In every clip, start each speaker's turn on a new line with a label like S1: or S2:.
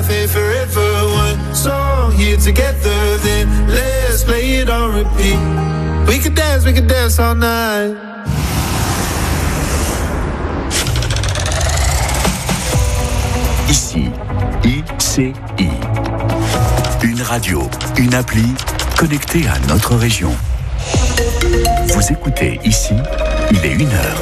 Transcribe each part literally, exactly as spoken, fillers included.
S1: life ain't forever. One song here together, then let's play it on repeat. We could dance, we could dance all night.
S2: Ici, I C I. Une radio, une appli connectée à notre région. Vous écoutez Ici, il est une heure.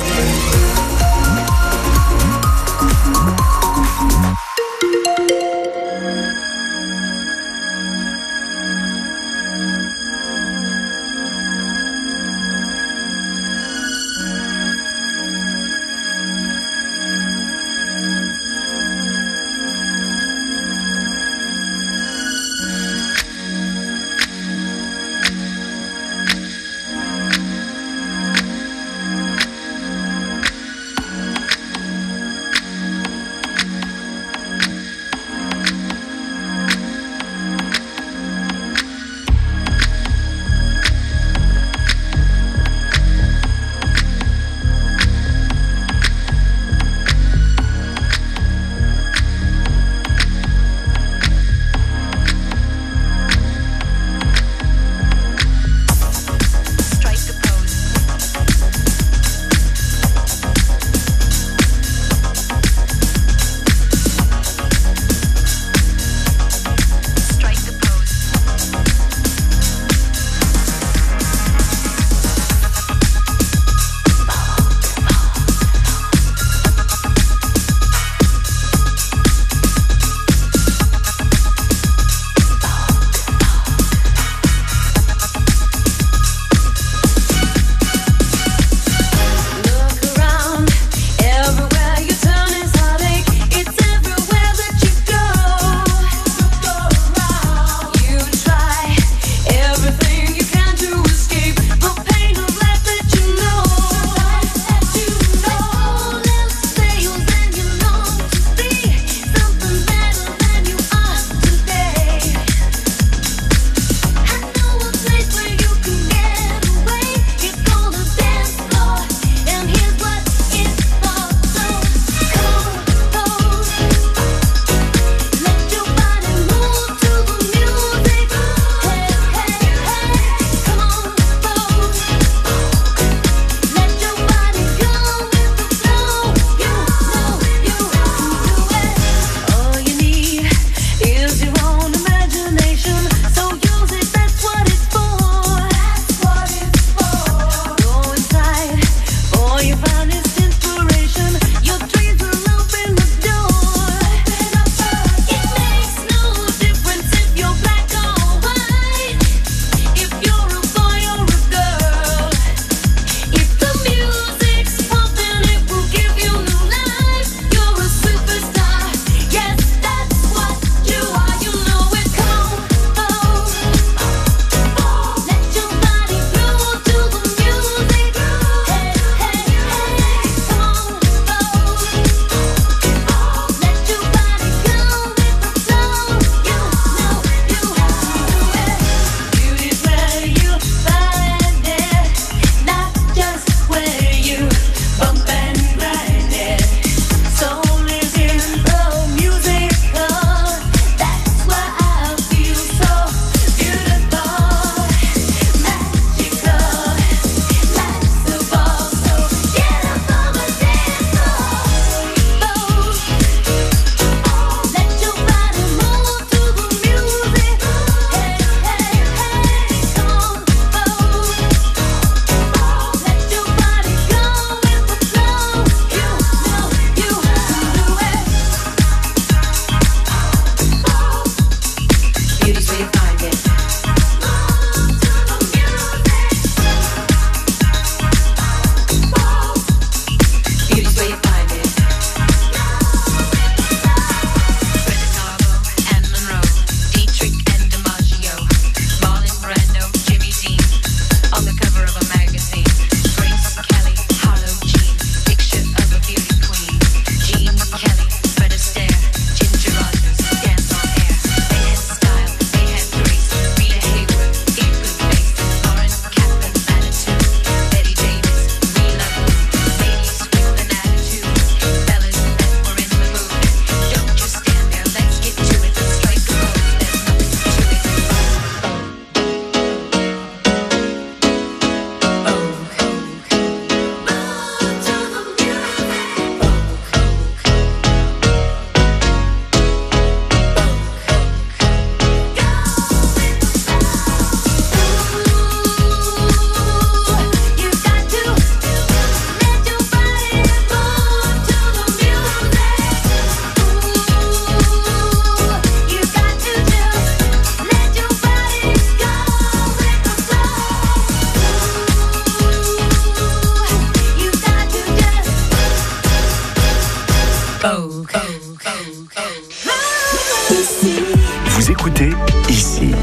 S2: Vous écoutez Ici.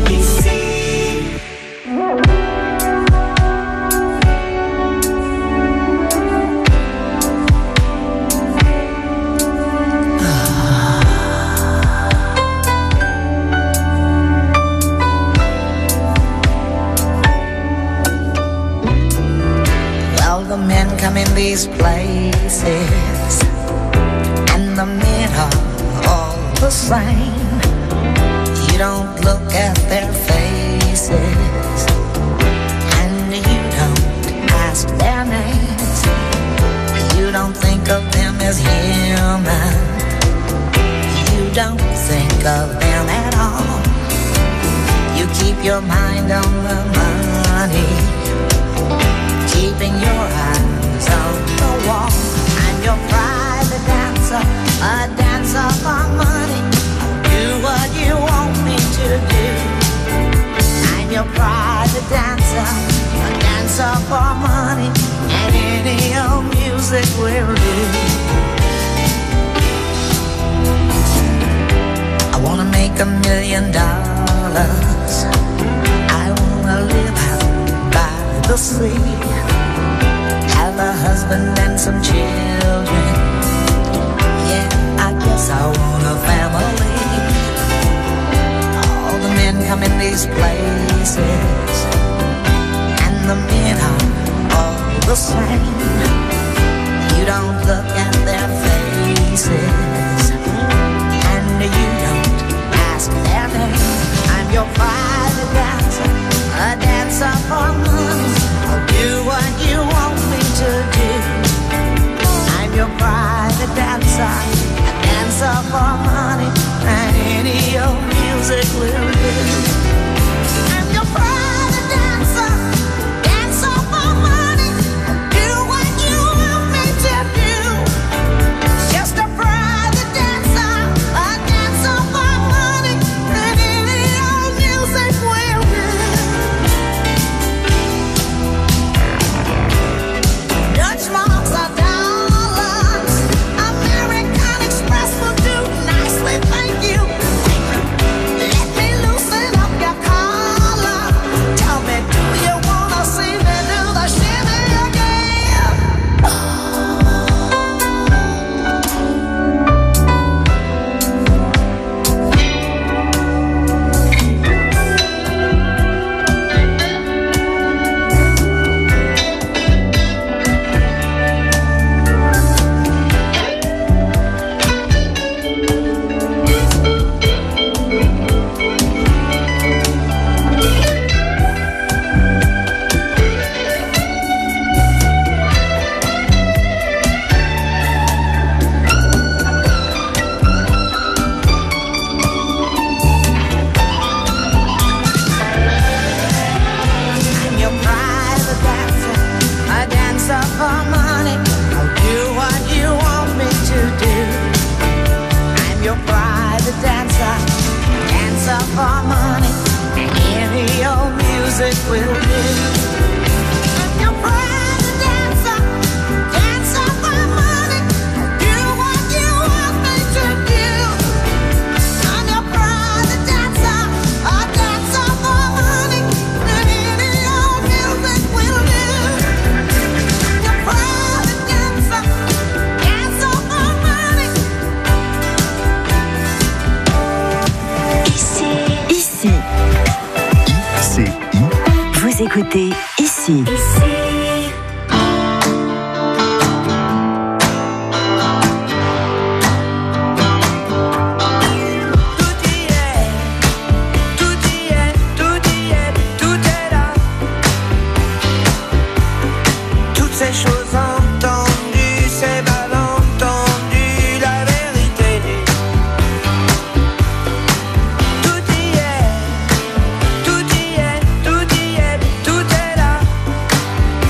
S3: Well, the men come in these places, and the men are all the same. You don't look at their faces, and you don't ask their names. You don't think of them as human. You don't think of them at all. You keep your mind on the money, keeping your eyes on the wall. I'm your private dancer, a dancer for money. Do what you want me to do. I'm your private dancer, a dancer for money, and any old music will do. I wanna make a million dollars. I wanna live out by the sea, have a husband and some children. Yeah, I guess I want a family. All the men come in these places, and the men are all the same. You don't look at their faces, and you don't ask their name. I'm your private dancer, a dancer for money. I'll do what you want me to do. I'm your private dancer, a dancer for money, and any old music will do. I'm your private dancer, dancer for money. Do what you want me to do. Just a private dancer, a dancer for money, and any old music will do. Dutch marks are dollars, American Express will do nicely, thank you. Let me loosen up your collar. Tell me, do you wanna see me do the shimmy again? I'm your private dancer, a dancer for money. I'll do what you want me to do. I'm your private dancer, dancer for money, and any old music will do. I'm your private dancer, dancer for money. I'll do what you want me to do. I'm your private dancer, a dancer for money, and any old music will do. Your private dancer, dancer for money.
S4: Ici. Ici.
S2: C I.
S4: Vous écoutez Ici. Ici.
S5: Tout y est, tout y est, tout y est, tout est là. Toutes ces choses entendues, ces malentendus, la vérité. Tout y est, tout y est, tout y est, tout est là.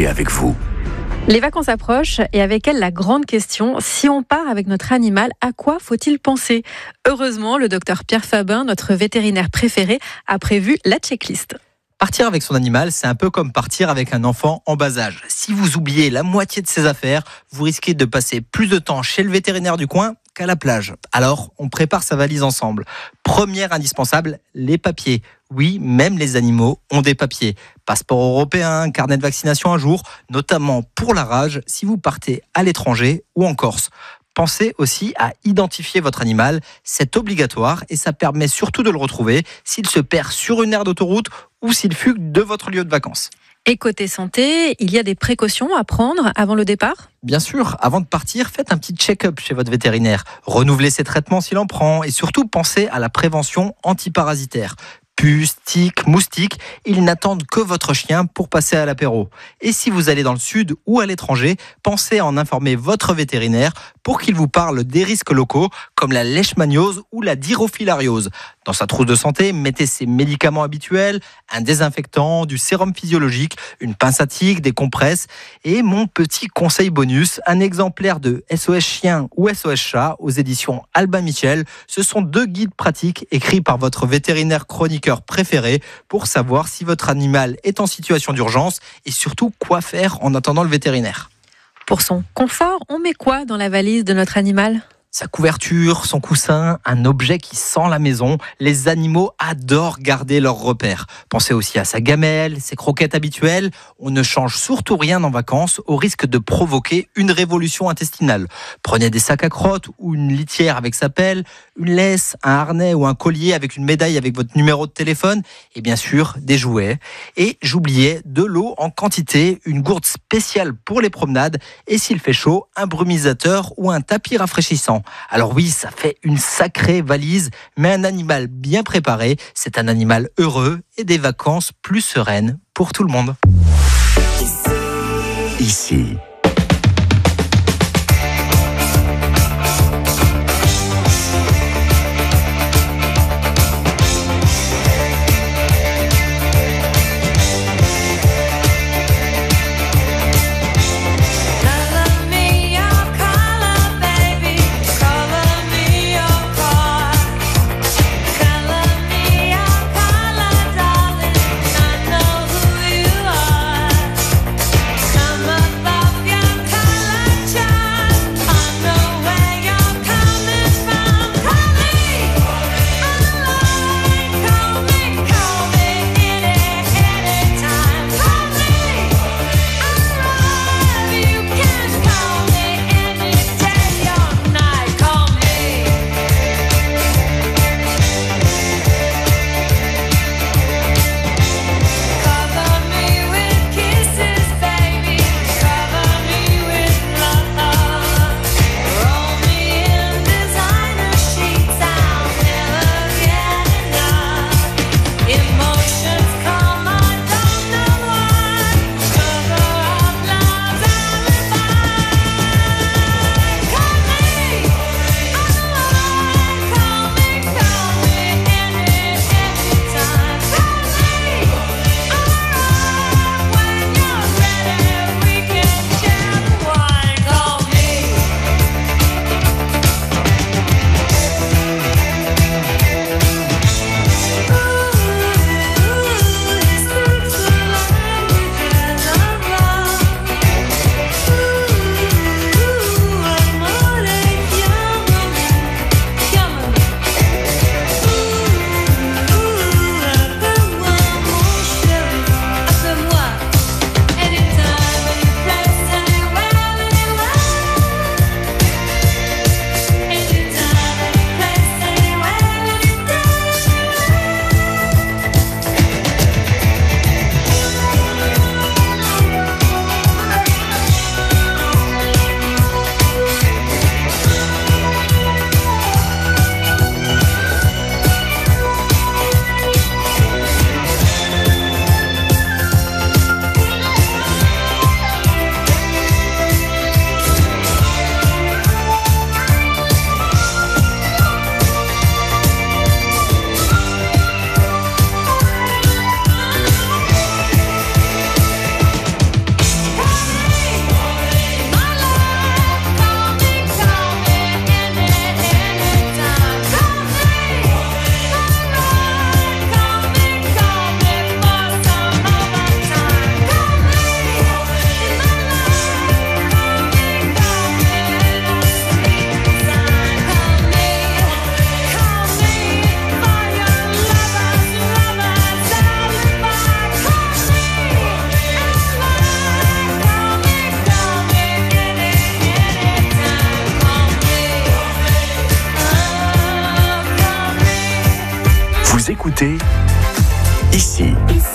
S2: connectés avec vous.
S6: Les vacances approchent et avec elles la grande question, si on part avec notre animal, à quoi faut-il penser ? Heureusement, le docteur Pierre Fabin, notre vétérinaire préféré, a prévu la checklist.
S7: Partir avec son animal, c'est un peu comme partir avec un enfant en bas âge. Si vous oubliez la moitié de ses affaires, vous risquez de passer plus de temps chez le vétérinaire du coin qu'à la plage. Alors, on prépare sa valise ensemble. Première indispensable, les papiers. Oui, même les animaux ont des papiers. Passeport européen, carnet de vaccination un jour, notamment pour la rage si vous partez à l'étranger ou en Corse. Pensez aussi à identifier votre animal, c'est obligatoire et ça permet surtout de le retrouver s'il se perd sur une aire d'autoroute ou s'il fugue de votre lieu de vacances.
S6: Et côté santé, il y a des précautions à prendre avant le départ ?
S7: Bien sûr, avant de partir, faites un petit check-up chez votre vétérinaire. Renouvelez ses traitements s'il en prend et surtout pensez à la prévention antiparasitaire. Puces, tiques, moustiques, ils n'attendent que votre chien pour passer à l'apéro. Et si vous allez dans le sud ou à l'étranger, pensez à en informer votre vétérinaire pour qu'il vous parle des risques locaux comme la leishmaniose ou la dirofilariose. Dans sa trousse de santé, mettez ses médicaments habituels, un désinfectant, du sérum physiologique, une pince à tique, des compresses et mon petit conseil bonus, un exemplaire de S O S Chien ou S O S Chat aux éditions Albin Michel. Ce sont deux guides pratiques écrits par votre vétérinaire chroniqueur préféré pour savoir si votre animal est en situation d'urgence et surtout quoi faire en attendant le vétérinaire.
S6: Pour son confort, on met quoi dans la valise de notre animal ?
S7: Sa couverture, son coussin, un objet qui sent la maison. Les animaux adorent garder leurs repères. Pensez aussi à sa gamelle, ses croquettes habituelles. On ne change surtout rien en vacances au risque de provoquer une révolution intestinale. Prenez des sacs à crottes ou une litière avec sa pelle, une laisse, un harnais ou un collier avec une médaille avec votre numéro de téléphone et bien sûr des jouets. Et j'oubliais de l'eau en quantité, une gourde spéciale pour les promenades et s'il fait chaud, un brumisateur ou un tapis rafraîchissant. Alors oui, ça fait une sacrée valise, mais un animal bien préparé, c'est un animal heureux et des vacances plus sereines pour tout le monde.
S2: Ici.
S5: Come above your
S2: écoutez ici.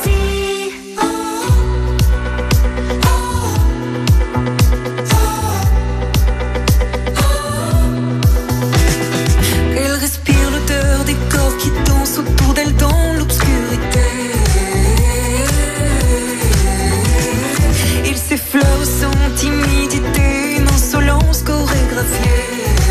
S5: Elle respire l'odeur des corps qui dansent autour d'elle dans l'obscurité. Il s'effleure sans timidité, une insolence chorégraphiée.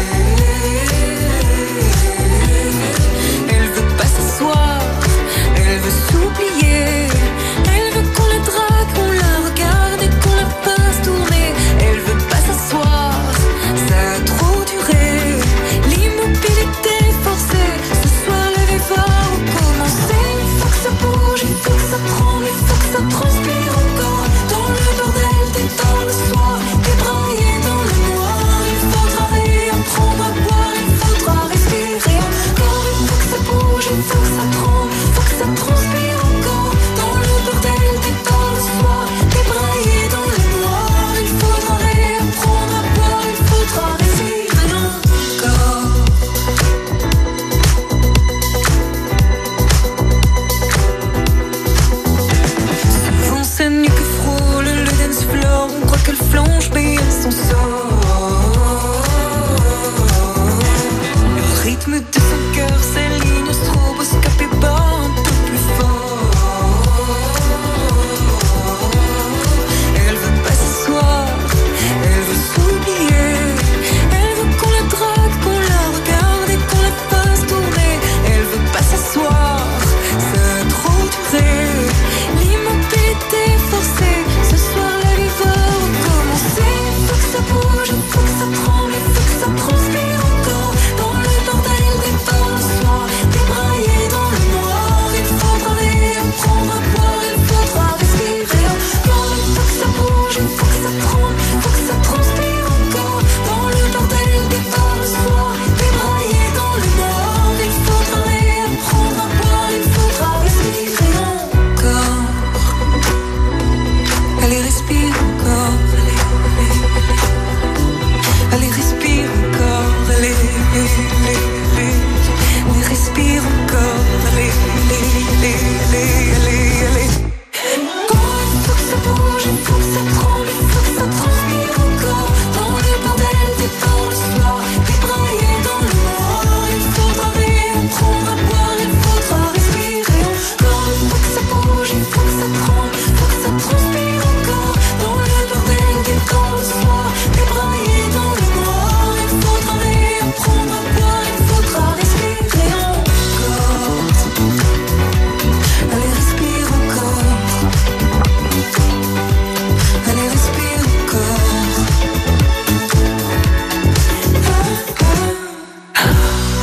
S5: Elle veut pas s'asseoir, elle veut s'oublier. Elle veut qu'on la drague, qu'on la regarde et qu'on la fasse tourner. Elle veut pas s'asseoir, ça a trop duré. L'immobilité forcée, ce soir le vivre va recommencer. Il faut que ça bouge, il faut que ça tremble, il faut que ça transpire encore. Dans le bordel des temps le soir, débraillé dans le noir. Il faudra réapprendre à boire, il faudra respirer encore. Il faut que ça bouge, il faut que ça tremble, il faut que ça transpire encore. Dans le bordel des temps le soir, débraillé dans le noir. Il faudra réapprendre à boire, il faudra respirer encore. Souvent sa nuque frôle le dance floor. On croit qu'elle flanche mais elle s'en sort. Le rythme de son cœur s'aligne au stroboscope et bat un peu plus fort. Elle veut pas s'asseoir, elle veut s'oublier. Elle veut qu'on la drague, qu'on la regarde et qu'on la fasse tourner. Elle veut pas s'asseoir, ça a trop duré. L'immobilité forcée, ce soir la vie va recommencer. Il faut que ça bouge, il faut que ça tremble, il faut que ça transpire encore. Dans le bordel des temps le soir, débraillé dans le noir. Il faudra réapprendre à boire, il faudra respirer encore. Il faut que ça bouge, il faut que ça tremble, il faut que ça transpire encore. Dans le bordel des temps le soir, débraillé dans le noir. Il faudra réapprendre à boire, il faudra respirer encore. Allez, respire encore. Allez, respire encore. Allez, allez, allez. Allez, respire encore. Allez, allez, allez, allez, allez. Oh, il faut que ça bouge, il faut que ça tremble, il faut que ça transpire encore. Dans le bordel des temps le soir, débraillé dans le noir. Il faudra réapprendre à boire, il faudra respirer encore. Il faut que ça bouge, il faut que ça tremble, il faut que ça transpire encore. Dans le bordel des temps le soir, débraillé dans le noir. Il faudra réapprendre à boire, il faudra respirer encore. Allez, respire encore. Allez, respire encore. Ah, ah.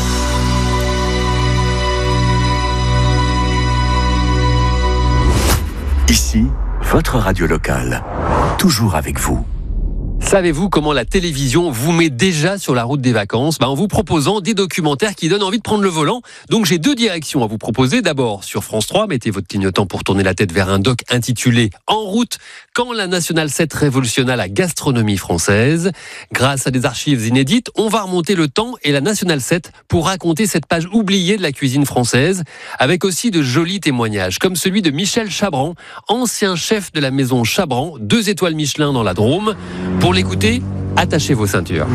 S2: Ici, votre radio locale. Toujours avec vous.
S8: Savez-vous comment la télévision vous met déjà sur la route des vacances ? Ben, en vous proposant des documentaires qui donnent envie de prendre le volant. Donc j'ai deux directions à vous proposer. D'abord, sur France trois, mettez votre clignotant pour tourner la tête vers un doc intitulé « En route, quand la Nationale sept révolutionna la gastronomie française ». Grâce à des archives inédites, on va remonter le temps et la Nationale sept pour raconter cette page oubliée de la cuisine française, avec aussi de jolis témoignages, comme celui de Michel Chabran, ancien chef de la maison Chabran, deux étoiles Michelin dans la Drôme. Pour l'écouter, attachez vos ceintures.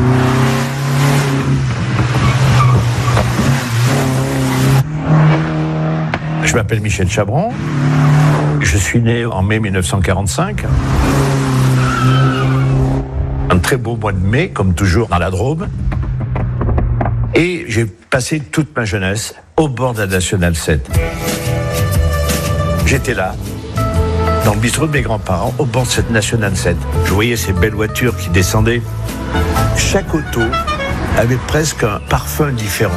S9: Je m'appelle Michel Chabran. Je suis né en mai mille neuf cent quarante-cinq. Un très beau mois de mai, comme toujours dans la Drôme. Et j'ai passé toute ma jeunesse au bord de la Nationale sept. J'étais là, dans le bistrot de mes grands-parents, au bord de cette Nationale sept. Je voyais ces belles voitures qui descendaient. Chaque auto avait presque un parfum différent.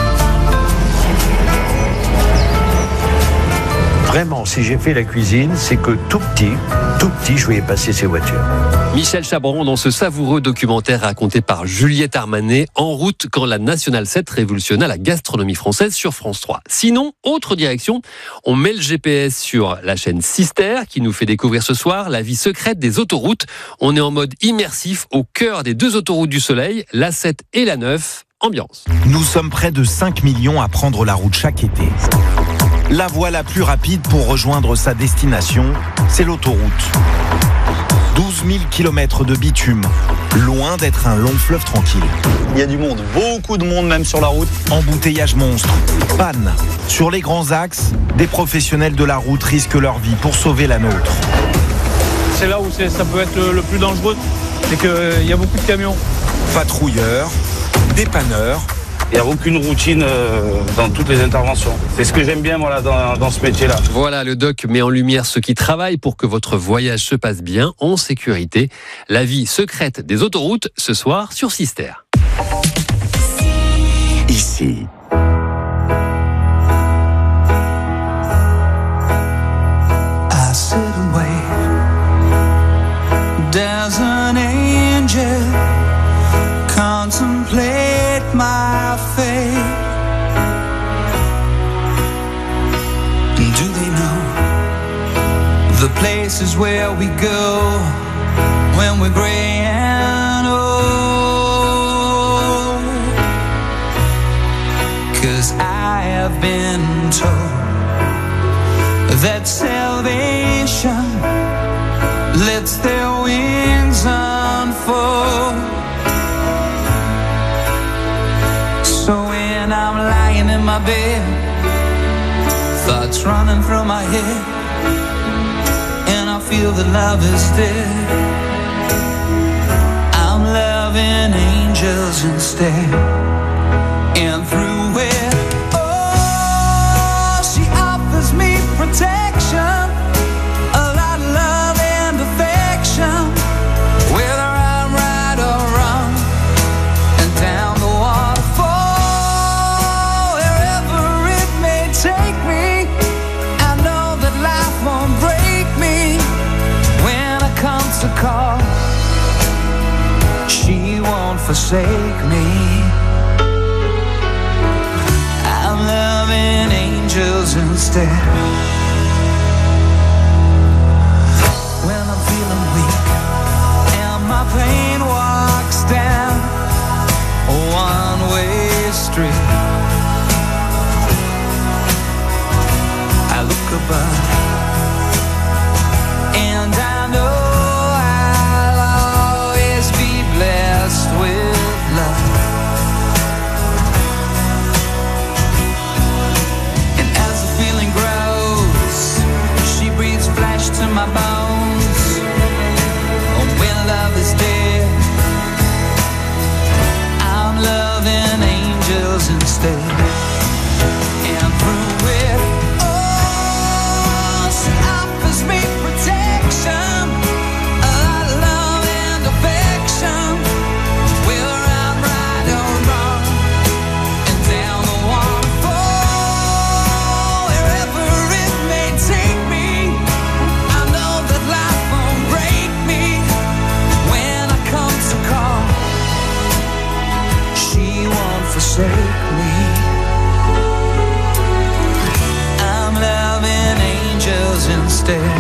S9: Vraiment, si j'ai fait la cuisine, c'est que tout petit, tout petit, je voyais passer ces voitures.
S8: Michel Chabran dans ce savoureux documentaire raconté par Juliette Armanet, En route quand la Nationale sept révolutionna la gastronomie française sur France trois. Sinon, autre direction, on met le G P S sur la chaîne Sister qui nous fait découvrir ce soir la vie secrète des autoroutes. On est en mode immersif au cœur des deux autoroutes du soleil, la sept et la neuf. Ambiance.
S10: Nous sommes près de cinq millions à prendre la route chaque été. La voie la plus rapide pour rejoindre sa destination, c'est l'autoroute. douze mille kilomètres de bitume, loin d'être un long fleuve tranquille.
S11: Il y a du monde, beaucoup de monde même sur la route.
S10: Embouteillage monstre, panne. Sur les grands axes, des professionnels de la route risquent leur vie pour sauver la nôtre.
S12: C'est là où c'est, ça peut être le, le plus dangereux, c'est qu'il y a beaucoup de camions.
S10: Patrouilleurs, dépanneurs.
S11: Il n'y a aucune routine euh, dans toutes les interventions. C'est ce que j'aime bien voilà, dans, dans ce métier-là.
S8: Voilà, le doc met en lumière ceux qui travaillent pour que votre voyage se passe bien, en sécurité. La vie secrète des autoroutes, ce soir sur Sister.
S2: Ici.
S13: I sit and wait. There's an angel. Contemplate my fate. Do they know the places where we go when we're gray and old? 'Cause I have been told that salvation lets their wings unfold. So when I'm lying in my bed, thoughts running through my head, and I feel that love is dead, I'm loving angels instead. And through it, oh, she offers me protection, a lot of love and affection, whether I'm right or wrong, and down the waterfall, wherever it may take me, I know that life won't break me when it comes to call. She won't forsake me. I'm loving angels instead. When I'm feeling weak and my pain walks down a one-way street, I look above and I know I'll always be blessed with love. And as the feeling grows, she breathes flesh to my bones. Oh, when love is dead, I'm loving angels instead. And through it, oh, she offers me protection, a lot of love and affection, whether I'm right or wrong, and down the waterfall, wherever it may take me, I know that life won't break me when I come to call. She won't forsake me. I'm loving angels instead.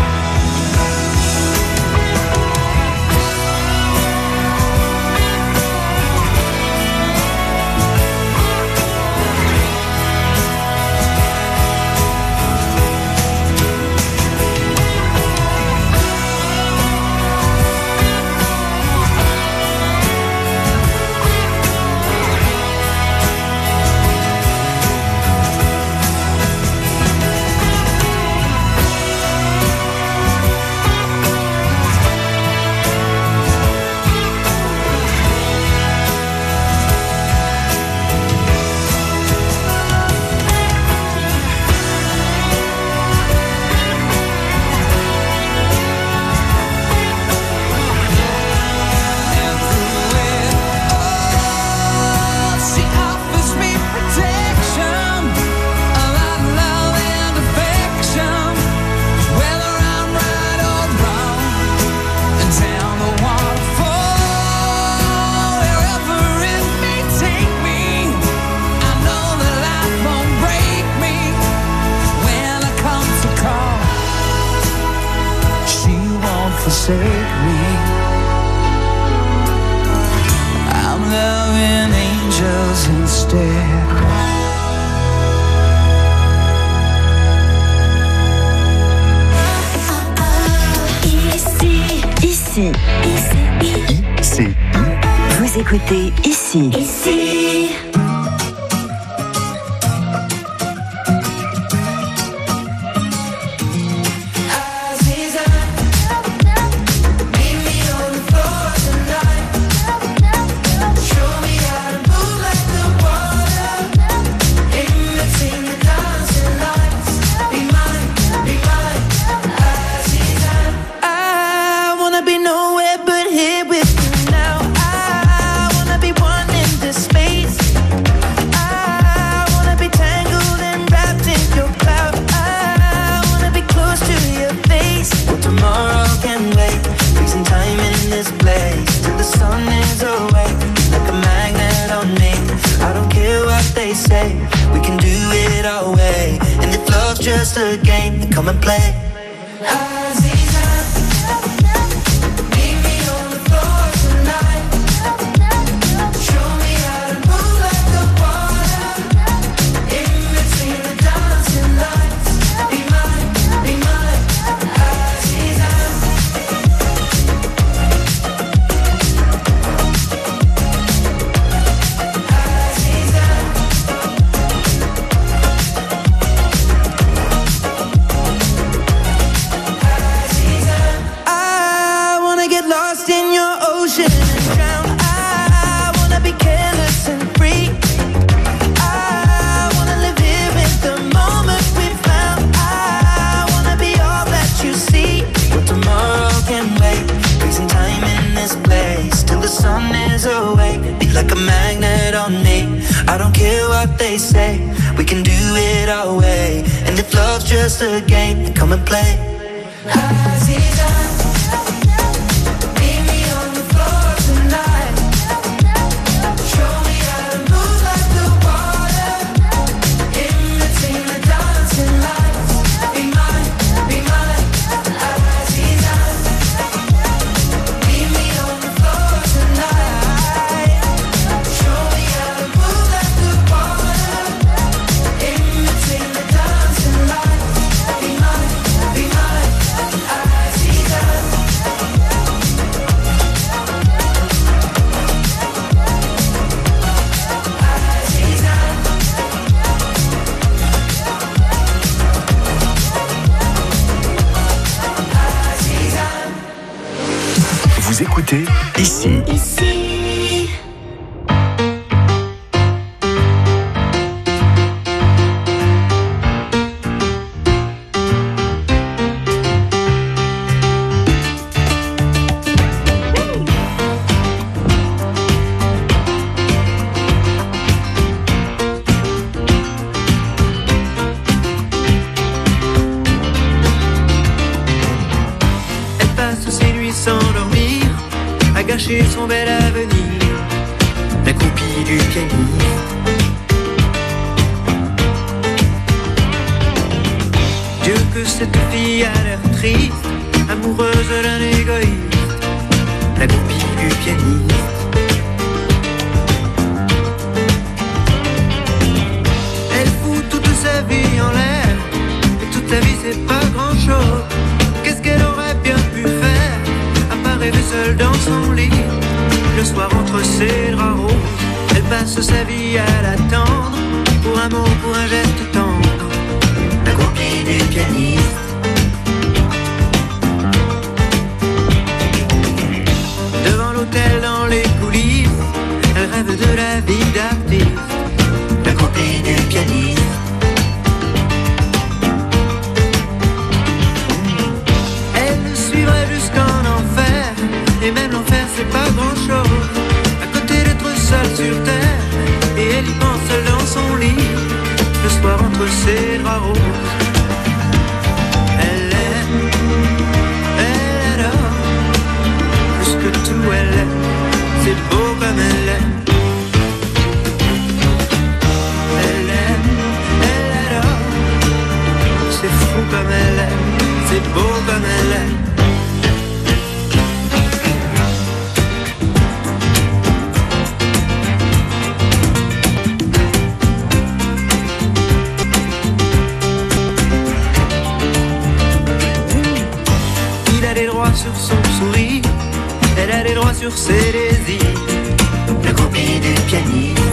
S4: I C I. Vous écoutez ici.
S5: Ici.
S14: Just a game, come and play. They say we can do it our way, and if love's just a game, then come and play.
S2: Vous écoutez ici.
S5: Ici.
S14: Gâcher son bel avenir, la copie du pianiste. Dieu que cette fille a l'air triste, amoureuse d'un égoïste, la copie du pianiste. Elle fout toute sa vie en l'air, et toute sa vie c'est pas grand chose. Qu'est-ce qu'elle aurait bien pu faire, à part rêver seule dans son lit, le soir entre ses draps roses. Elle passe sa vie à l'attendre, pour un mot, pour un geste tendre, la copie du pianiste. Devant l'hôtel, dans les coulisses, elle rêve de la vie d'artiste, la copie du pianiste. Elle le suivrait jusqu'en enfer, et même l'enfer c'est pas grand chose, à côté d'être seule sur terre, et elle y pense seule dans son lit, le soir entre ses draps roses. Elle aime, elle adore, plus que tout elle aime, c'est beau comme elle aime. Elle aime, elle adore, c'est fou comme elle aime, c'est beau comme elle aime. Sur son sourire, rester droit sur ses désirs. La copie du pianiste.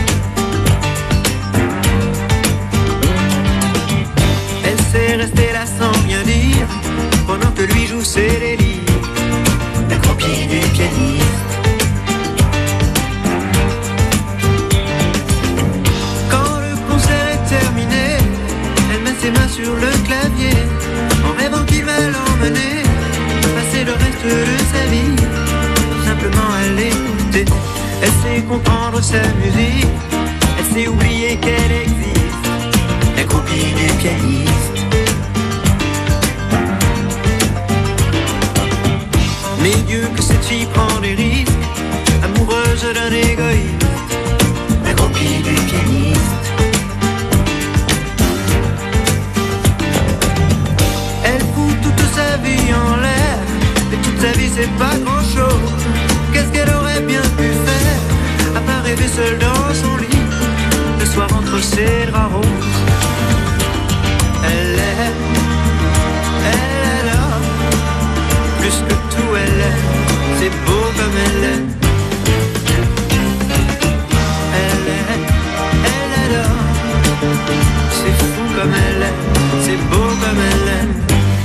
S14: Elle sait rester là sans rien dire, pendant que lui joue ses délires. La copie du pianiste. Quand le concert est terminé, elle met ses mains sur le clavier, en rêvant qu'il va l'emmener passer le reste de sa vie, tout simplement à l'écouter. Elle sait comprendre sa musique, elle sait oublier qu'elle existe. La copie du pianiste. Mais Dieu que cette fille prend des risques, amoureuse d'un égoïste. La copie du pianiste. Elle fout toute sa vie en l'air, et toute sa vie c'est pas grand chose. Qu'est-ce qu'elle aurait bien pu faire, à part rêver seule dans son lit, le soir entre ses draps roses. Elle aime, elle adore, plus que tout elle aime, c'est beau comme elle aime. Elle aime, elle adore, c'est fou comme elle aime, c'est beau comme elle aime.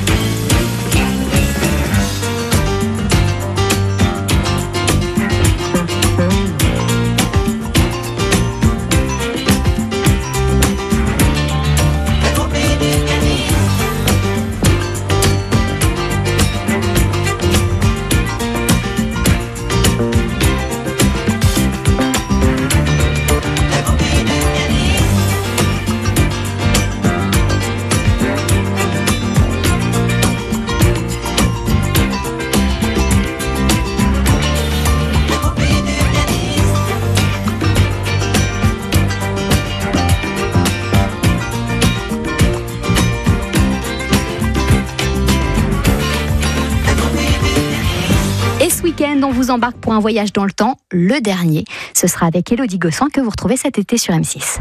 S15: On vous embarque pour un voyage dans le temps, le dernier. Ce sera avec Élodie Gossuin que vous retrouvez cet été sur M six.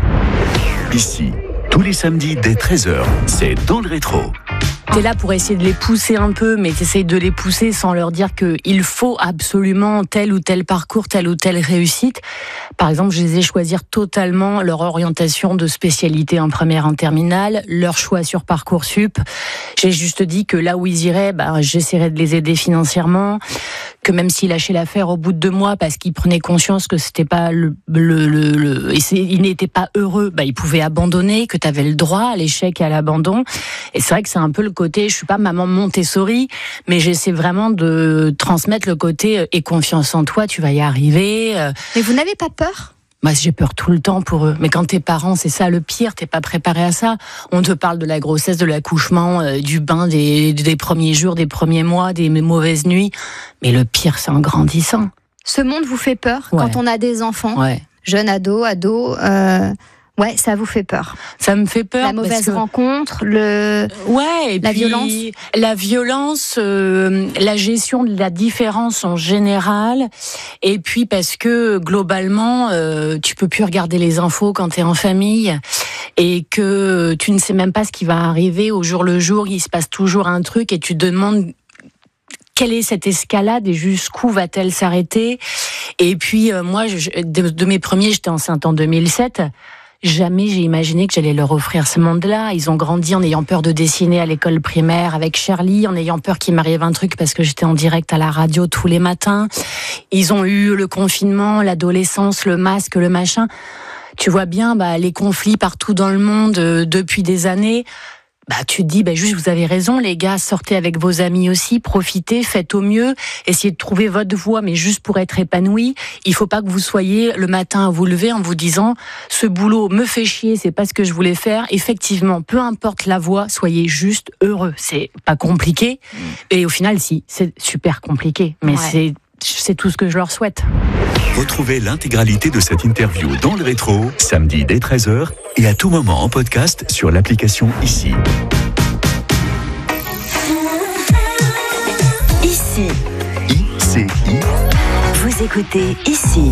S2: Ici, tous les samedis dès treize heures, c'est Dans le Rétro.
S16: T'es là pour essayer de les pousser un peu, mais t'essayes de les pousser sans leur dire qu'il faut absolument tel ou tel parcours, telle ou telle réussite. Par exemple, je les ai choisir totalement leur orientation de spécialité en première, en terminale, leur choix sur Parcoursup. J'ai juste dit que là où ils iraient, bah, j'essaierais de les aider financièrement, que même s'ils lâchaient l'affaire au bout de deux mois parce qu'ils prenaient conscience que c'était pas le, le, le, le ils n'étaient pas heureux, bah, ils pouvaient abandonner, que t'avais le droit à l'échec et à l'abandon. Et c'est vrai que c'est un peu le côté, je suis pas maman Montessori, mais j'essaie vraiment de transmettre le côté et confiance en toi, tu vas y arriver.
S15: Mais vous n'avez pas peur ?
S16: Moi, j'ai peur tout le temps pour eux. Mais quand t'es parent, c'est ça le pire, t'es pas préparé à ça. On te parle de la grossesse, de l'accouchement, euh, du bain, des, des premiers jours, des premiers mois, des mauvaises nuits. Mais le pire, c'est en grandissant.
S15: Ce monde vous fait peur
S16: ouais.
S15: Quand on a des enfants,
S16: ouais.
S15: jeunes ados, ados euh... Ouais, ça vous fait peur.
S16: Ça me fait peur.
S15: La mauvaise
S16: que...
S15: rencontre, le.
S16: Ouais, et
S15: la
S16: puis,
S15: violence.
S16: La violence, euh, la gestion de la différence en général. Et puis parce que globalement, euh, tu peux plus regarder les infos quand t'es en famille et que tu ne sais même pas ce qui va arriver au jour le jour. Il se passe toujours un truc et tu te demandes. Quelle est cette escalade et jusqu'où va-t-elle s'arrêter ? Et puis euh, moi, je, de, de mes premiers, j'étais enceinte en deux mille sept. Jamais j'ai imaginé que j'allais leur offrir ce monde-là. Ils ont grandi en ayant peur de dessiner à l'école primaire avec Charlie, en ayant peur qu'il m'arrive un truc parce que j'étais en direct à la radio tous les matins. Ils ont eu le confinement, l'adolescence, le masque, le machin. Tu vois bien bah, les conflits partout dans le monde euh, depuis des années. Bah, tu te dis, bah, juste, vous avez raison, les gars, sortez avec vos amis aussi, profitez, faites au mieux, essayez de trouver votre voie, mais juste pour être épanoui. Il faut pas que vous soyez le matin à vous lever en vous disant, ce boulot me fait chier, c'est pas ce que je voulais faire. Effectivement, peu importe la voie, soyez juste heureux. C'est pas compliqué. Mmh. Et au final, si, c'est super compliqué, mais ouais. c'est, c'est tout ce que je leur souhaite.
S2: Retrouvez l'intégralité de cette interview dans le rétro, samedi dès treize heures et à tout moment en podcast sur l'application Ici.
S4: Ici.
S2: I C I.
S4: Vous écoutez Ici.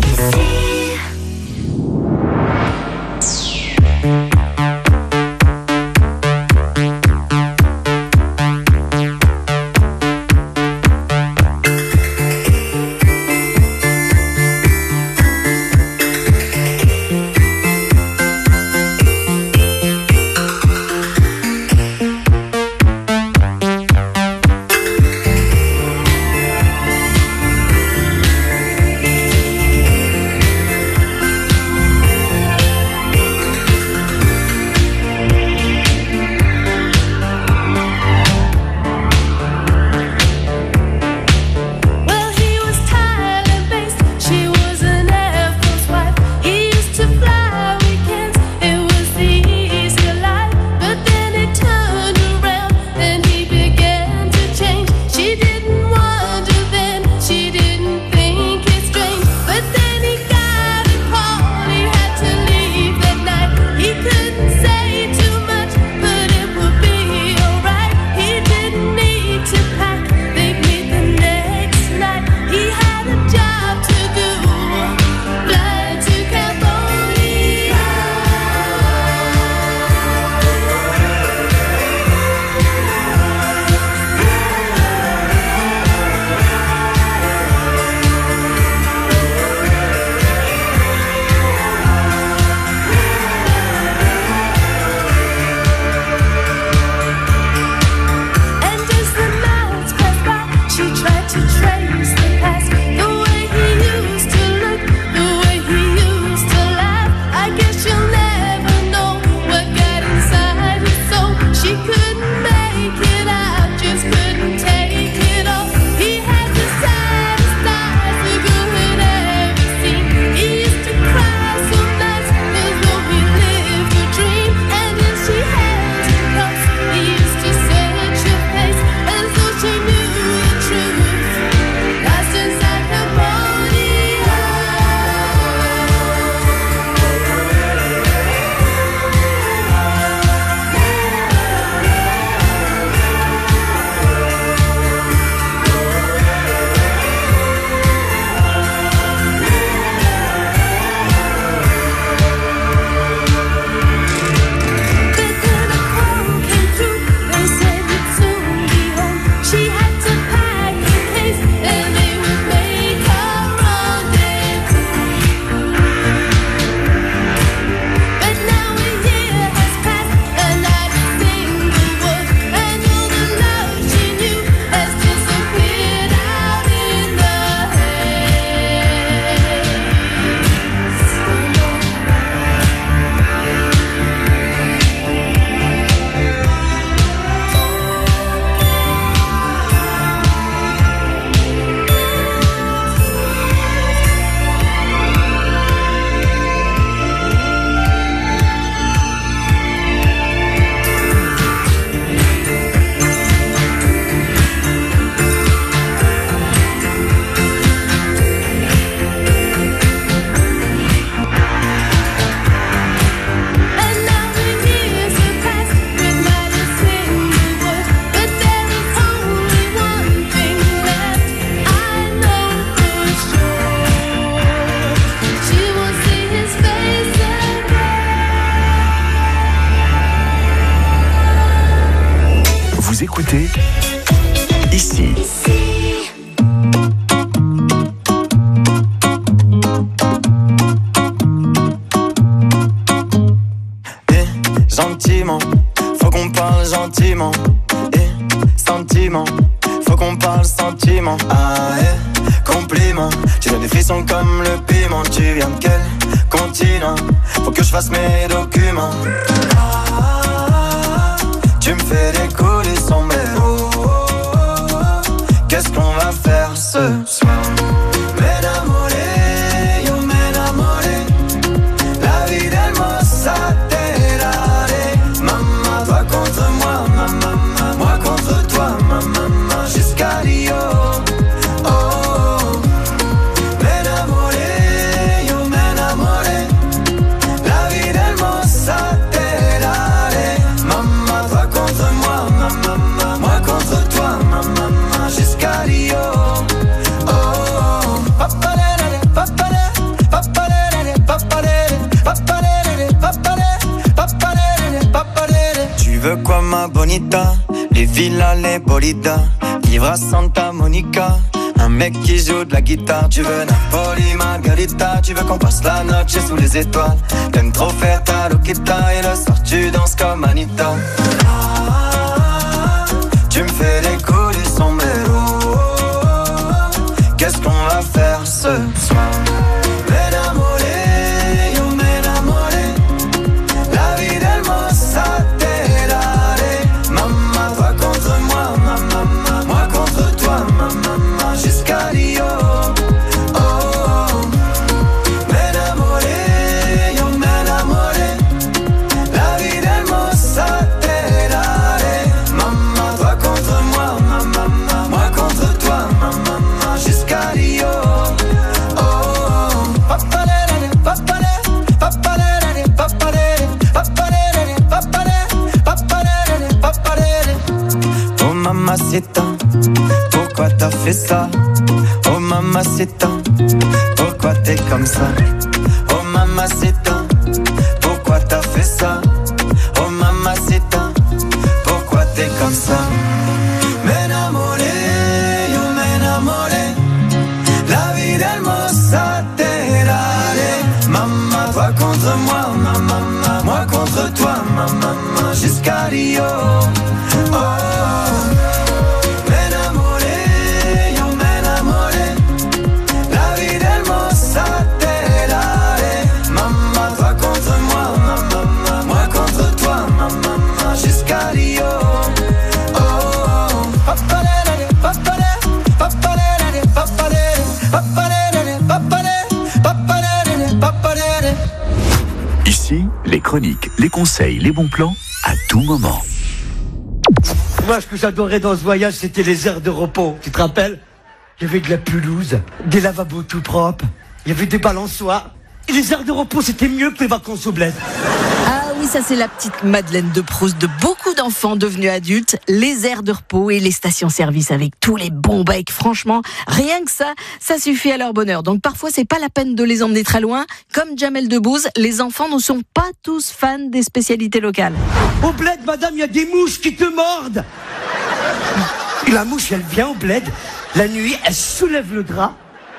S2: écoutez ici.
S17: Eh, gentiment, faut qu'on parle gentiment. Eh, sentiment, faut qu'on parle sentiment. Ah, eh, compliment, tu donnes des frissons comme le piment. Tu viens de quel continent? Faut que je fasse mes documents. Ah, tu me fais décoller son mélo. Qu'est-ce qu'on va faire ce soir? M'enamoré, yo m'enamoré. La vie d'Hermosa Terare. Maman, toi contre moi, maman, moi contre toi, maman, jusqu'à Rio. Oh, oh. M'enamoré, yo m'enamoré. La vie d'Hermosa Terare. Maman, toi contre moi, maman, moi contre toi, maman, jusqu'à Rio. Oh, oh. Papalele, papalele, papalele, papalele, papalele, papalele, papalele, papalele. Tu veux quoi ma bonita? Les villas, les bolidas, vivre à Santa Monica. Un mec qui joue de la guitare. Tu veux Napoli, Margarita. Tu veux qu'on passe la noche sous les étoiles. T'aimes trop faire ta loquita. Et le soir tu danses comme Anita. Ah, tu me fais décoller son mélo. Qu'est-ce qu'on va faire ce soir? M'enamoré, yo m'enamoré. La vie d'Hermosa Terare. Maman, toi contre moi, maman, moi contre toi, maman, jusqu'à Rio. Oh, oh. M'enamoré, yo m'enamoré. La vie d'Hermosa Terare. Maman, toi contre moi, maman, moi contre toi, maman, jusqu'à Rio. Oh, oh. Papalele, papalele, papalele, papalele, papalele, papalele, papalele, papalele. Oh mamacita, pourquoi t'as fait ça? Oh mamacita, pourquoi t'es comme ça? Oh mamacita, pourquoi t'as fait ça? Oh mamacita, pourquoi t'es comme ça? M'enamoré, yo m'enamoré. La vie d'Hermosa Terare. Maman, toi contre moi, maman, moi contre toi, maman, jusqu'à Rio. Oh, oh. M'enamoré, yo m'enamoré. La vie d'Hermosa Terare. Maman, toi contre moi, maman, moi contre toi, maman, jusqu'à Rio. Oh, oh. Papalele, papalele, papalele, papalele, papalele, papalele, papalele, papalele.
S2: Ici, les chroniques, les conseils, les bons plans, à tout moment.
S18: Moi, ce que j'adorais dans ce voyage, c'était les aires de repos. Tu te rappelles? Il y avait de la pelouse, des lavabos tout propres, il y avait des balançoires. Et les aires de repos, c'était mieux que les vacances au bled.
S19: Ah oui, ça c'est la petite Madeleine de Proust de beaucoup d'enfants devenus adultes. Les aires de repos et les stations-service avec tous les bons becs. Franchement, rien que ça, ça suffit à leur bonheur. Donc parfois, c'est pas la peine de les emmener très loin. Comme Jamel Debbouze, les enfants ne sont pas tous fans des spécialités locales.
S18: Au bled, madame, il y a des mouches qui te mordent. Et la mouche, elle vient au bled. La nuit, elle soulève le drap.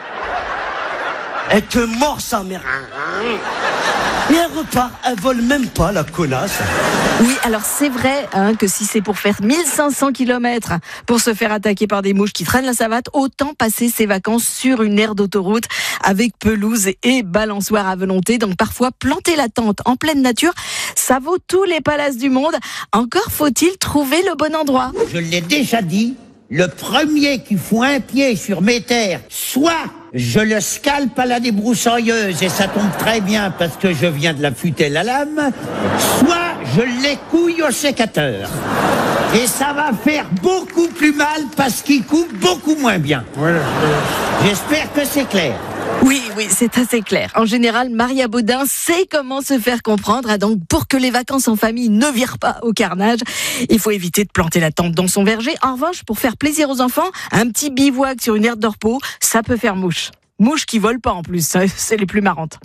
S18: Elle te mord sa mère. Et elle repart, elle vole même pas, la connasse.
S19: Oui, alors c'est vrai hein, que si c'est pour faire mille cinq cents kilomètres pour se faire attaquer par des mouches qui traînent la savate, autant passer ses vacances sur une aire d'autoroute avec pelouse et balançoire à volonté. Donc parfois, planter la tente en pleine nature, ça vaut tous les palaces du monde. Encore faut-il trouver le bon endroit.
S20: Je l'ai déjà dit, le premier qui fout un pied sur mes terres, soit je le scalpe à la débroussailleuse, et ça tombe très bien parce que je viens de la futer la lame, soit je l'écouille au sécateur. Et ça va faire beaucoup plus mal parce qu'il coupe beaucoup moins bien. Voilà. J'espère que c'est clair.
S19: Oui, oui, c'est assez clair. En général, Maria Baudin sait comment se faire comprendre. Donc, pour que les vacances en famille ne virent pas au carnage, il faut éviter de planter la tente dans son verger. En revanche, pour faire plaisir aux enfants, un petit bivouac sur une aire de repos, ça peut faire mouche. Mouche qui volent pas en plus, c'est les plus marrantes.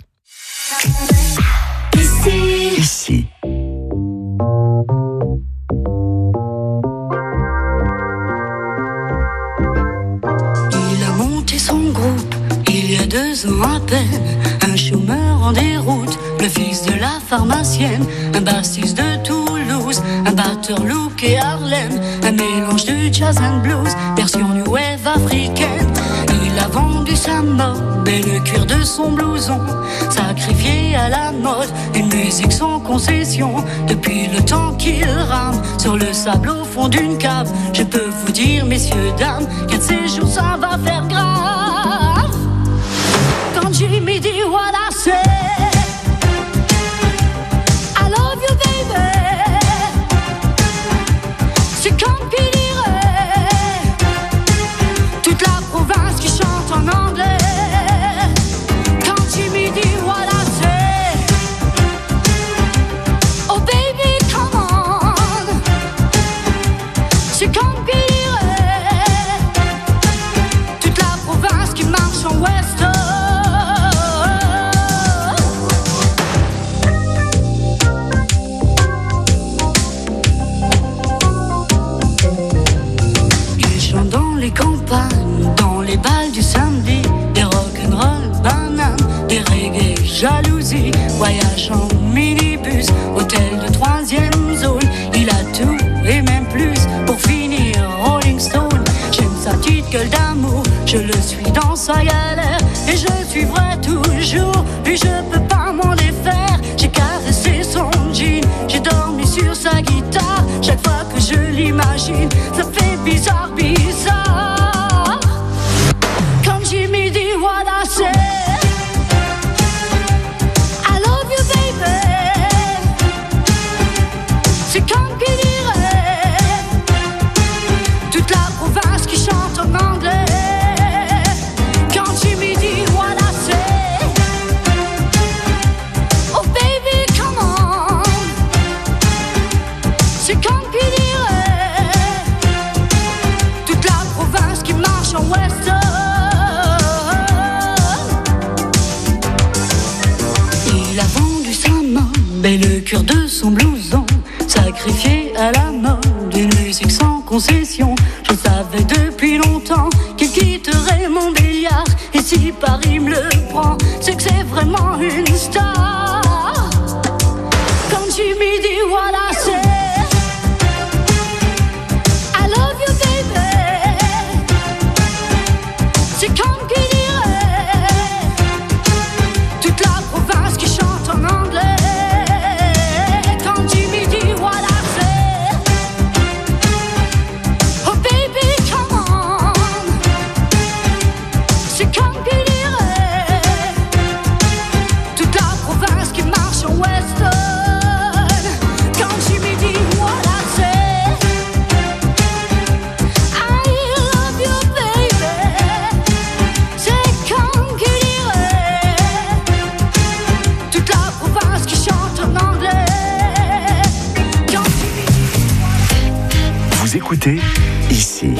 S2: Ici.
S21: Il y a deux ans à peine, un chômeur en déroute, le fils de la pharmacienne, un bassiste de Toulouse, un batteur look et Harlem, un mélange de jazz and blues, version new wave africaine. Il a vendu sa mob et le cuir de son blouson, sacrifié à la mode, une musique sans concession. Depuis le temps qu'il rame sur le sable au fond d'une cave, je peux vous dire, messieurs, dames, qu'un de ces jours ça va faire grave. Quand Jimmy dit what I say, I love you baby, c'est comme qui dirait toute la province qui chante en anglais. Quand Jimmy dit what I say, oh baby come on, c'est comme qui dirait toute la province qui marche en western. Dans les balles du samedi, des rock'n'roll bananes, des reggae jalousie, voyage en minibus, hôtel de troisième zone. Il a tout et même plus pour finir Rolling Stone. J'aime sa petite gueule d'amour, je le suis dans sa galère et je le suivrai toujours. Lui je peux pas m'en défaire. J'ai caressé son jean, j'ai dormi sur sa guitare. Chaque fois que je l'imagine, ça fait bizarre, bizarre. Jimmy dit what I say, I love you baby, c'est comme qui dirait toute la province qui chante en anglais. Quand Jimmy dit what I say, oh baby come on, c'est comme qui dirait toute la province qui marche en western. Et le cœur de son blouson, sacrifié à la mode, une musique sans concession. Je savais depuis longtemps qu'il quitterait mon billard. Et si Paris me le prend, c'est que c'est vraiment une star. Quand Jimmy dit what I say, I love you baby, c'est comme qui dirait toute la province qui chante en anglais.
S2: Écoutez ici.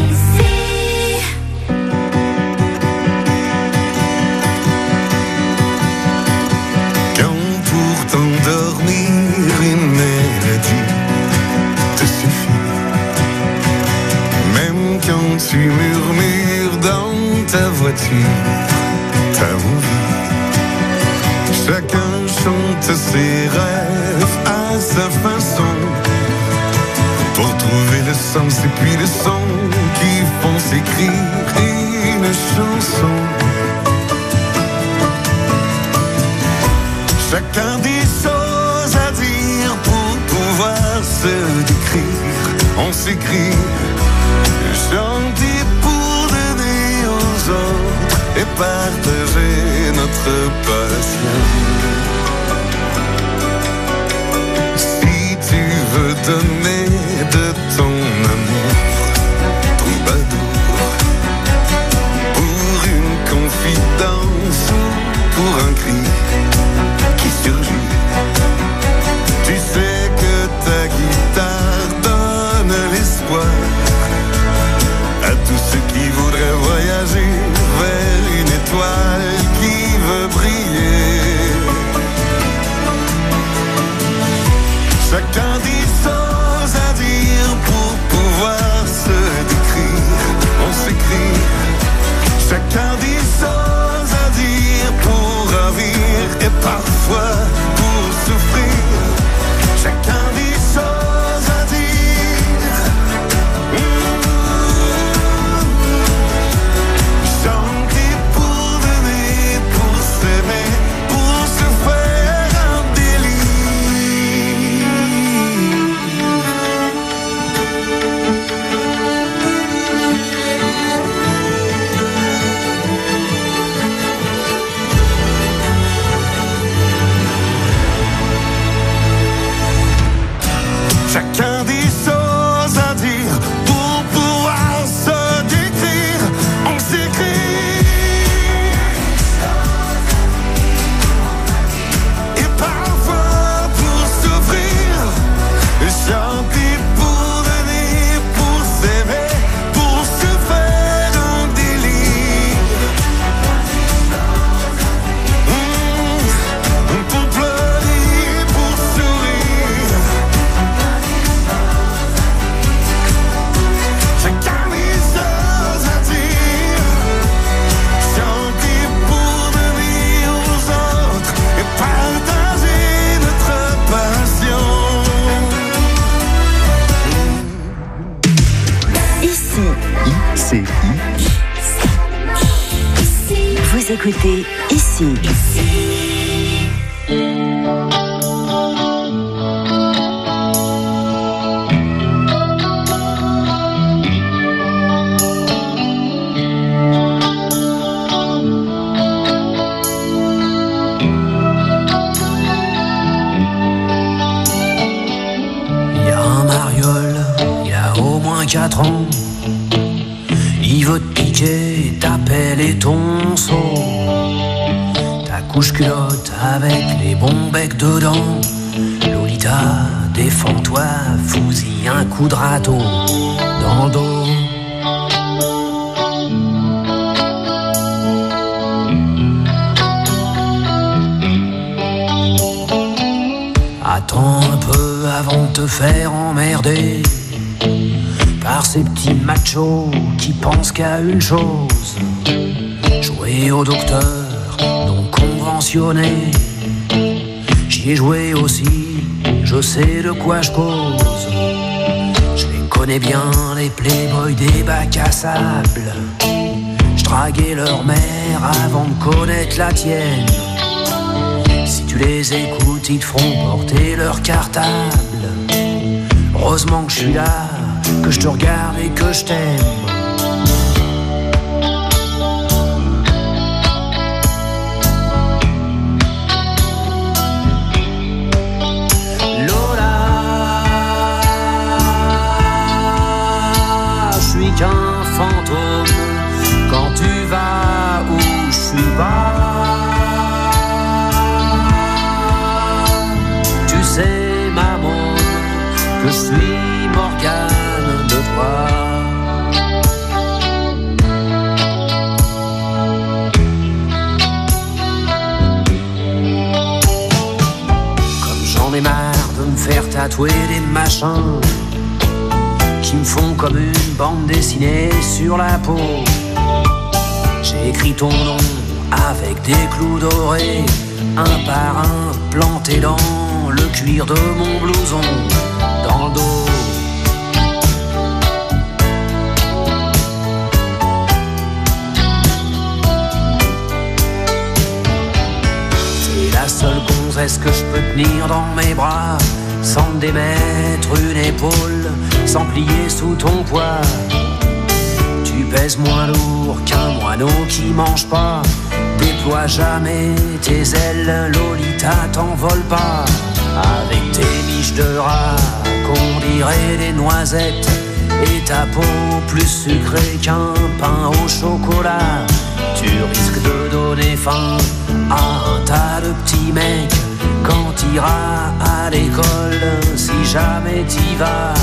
S22: Quand pour t'endormir une mélodie te suffit, même quand tu murmures dans ta voiture ta envie, chacun chante ses rêves à sa façon. Pour trouver le sens et puis le son qui font s'écrire une chanson. Chacun des choses à dire pour pouvoir se décrire. On s'écrit, chanter pour donner aux autres et partager notre passion. Si tu veux donner de ton amour, troubadour, pour une confidence ou pour un cri qui surgit, tu sais que ta guitare donne l'espoir à tous ceux qui voudraient voyager vers une étoile qui veut briller. Chacun dit son
S4: écoutez ici.
S1: Il y a un mariole, il y a au moins quatre ans. Il veut te piquer, t'appelle et ton seau. Ta couche culotte avec les bons becs dedans. Lolita, défends-toi, fous-y un coup de râteau dans le dos. Attends un peu avant de te faire emmerder par ces petits machos qui pensent qu'à une chose: jouer au docteur non conventionné. J'y ai joué aussi, je sais de quoi je cause. Je les connais bien, les playboys des bacs à sable. Je draguais leur mère avant de connaître la tienne. Si tu les écoutes, ils te feront porter leur cartable. Heureusement que je suis là, que je te regarde et que je t'aime. Lola, je suis qu'un fantôme quand tu vas où je suis pas. Tu sais, maman, que je suis Morgane de toi. Comme j'en ai marre de me faire tatouer des machins qui me font comme une bande dessinée sur la peau. J'ai écrit ton nom avec des clous dorés, un par un planté dans le cuir de mon blouson, dans le dos. C'est la seule gonzesse que je peux tenir dans mes bras, sans me démettre une épaule, sans plier sous ton poids. Tu pèses moins lourd qu'un moineau qui mange pas. Déploie jamais tes ailes, Lolita, t'envole pas. Avec tes miches de rat qu'on dirait des noisettes, et ta peau plus sucrée qu'un pain au chocolat. Tu risques de donner faim à un tas de petits mecs quand t'iras à l'école, si jamais t'y vas.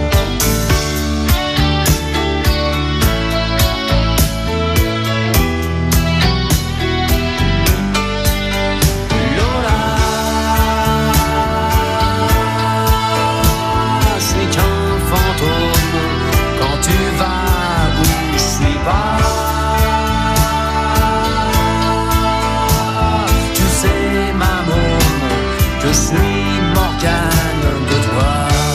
S1: Je suis Morgane de toi.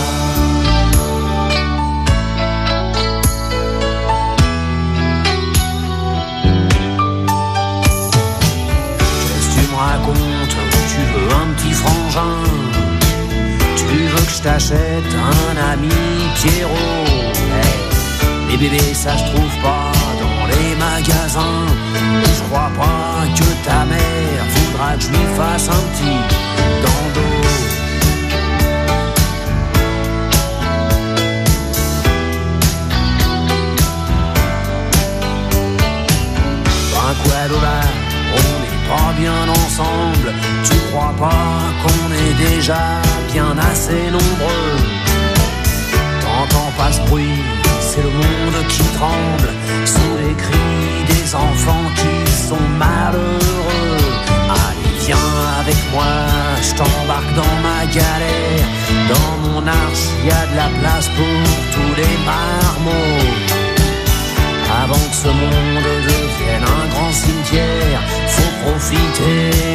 S1: Qu'est-ce que tu me racontes? Tu veux un petit frangin? Tu veux que je t'achète un ami Pierrot? Hey, les bébés ça je trouve pas dans les magasins. Je crois pas que ta mère voudra que je lui fasse un petit dans le dos. Ben quoi Lola, on n'est pas bien ensemble. Tu crois pas qu'on est déjà bien assez nombreux? T'entends pas ce bruit, c'est le monde qui tremble sous les cris des enfants qui sont malheureux. Allez viens avec moi, je t'embarque dans ma galère. Dans mon arche, y a de la place pour tous les marmots. Avant que ce monde devienne un grand cimetière, faut profiter